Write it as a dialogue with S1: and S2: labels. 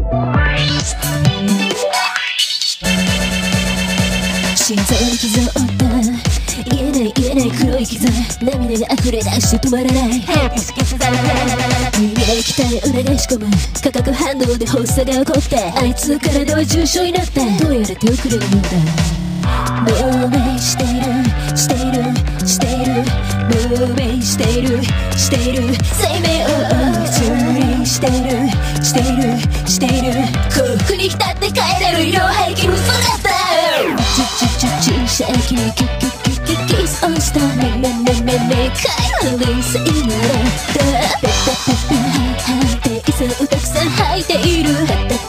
S1: 心臓に刻んだ言えない黒い傷、涙が溢れ出して止まらない見えない期待を流し込む化学反応で発作が起こって、あいつ体は重症になった。どうやら手遅れのようだ。亡命している亡命している生命を蹂躙している幸福に浸って帰れる色廃棄無姿注射器キスオンスターめかいリスイナラダペッペッペッペッハイハイで椅子をたくさん履いている